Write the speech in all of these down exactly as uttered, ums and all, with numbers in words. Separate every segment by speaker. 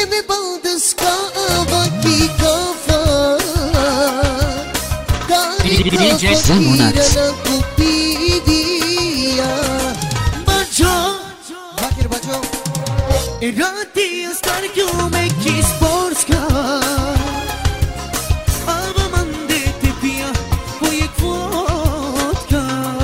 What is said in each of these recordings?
Speaker 1: me balda scava chi cafa
Speaker 2: D J Zemunac.
Speaker 1: Vakir bajo Rati astar kyun mein ki sports ka Ab man dete piya koi ek vodka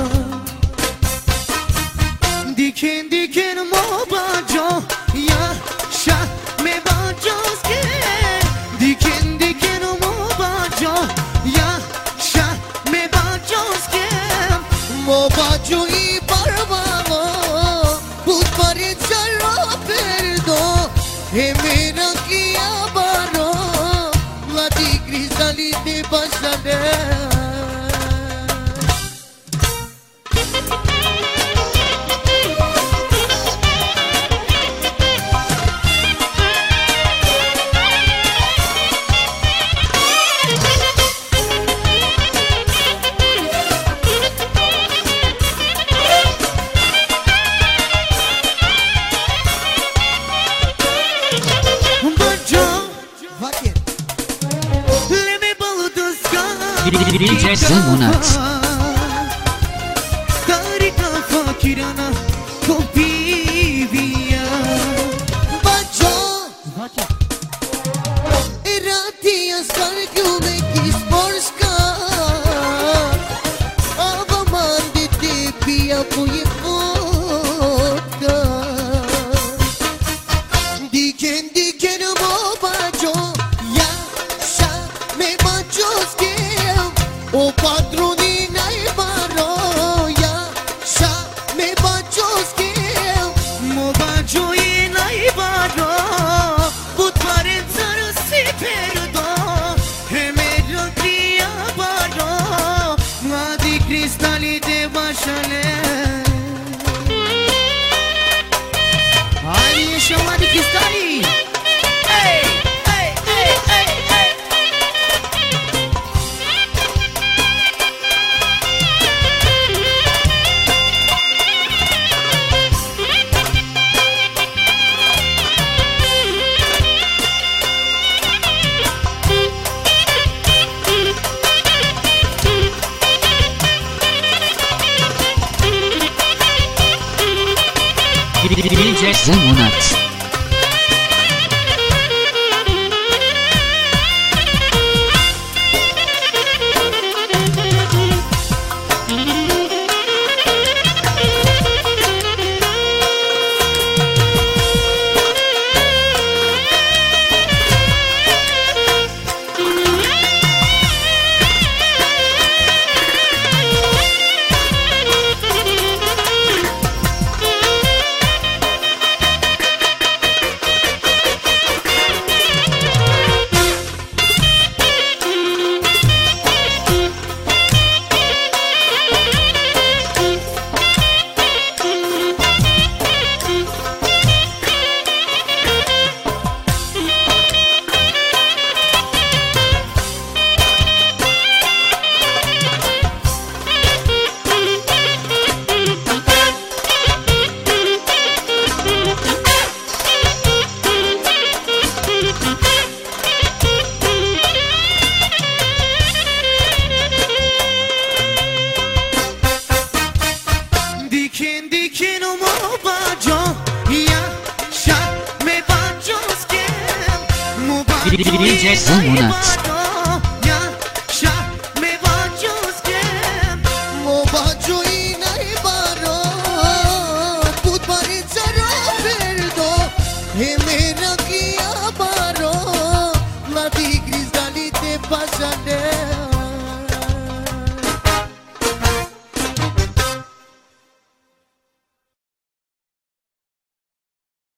Speaker 1: Diken diken mo bajo ya sha me bajos ke Diken diken mo bajo ya sha me bajos ke Mo bajo i parvamo Pare chalo perdo he mera kiya baro lati cristali de basade
Speaker 2: D J Zemunac.
Speaker 1: Tarika fakirana kopivia Bajo Irati astar kyun mein ki sports ka Ab man dete piya koi vodka Diken diken mo bajo ya sha me bajos ke O patroni nai baro ya sha me bajos ke mo bajo i nai baro put pare zar se perdo he mero kriya baro madi cristali de bashale ai chama de cristali hey hey hey hey hey
Speaker 2: D J Zemunac. D J Zemunac.
Speaker 1: He mera kiya baro lati cristali te pasade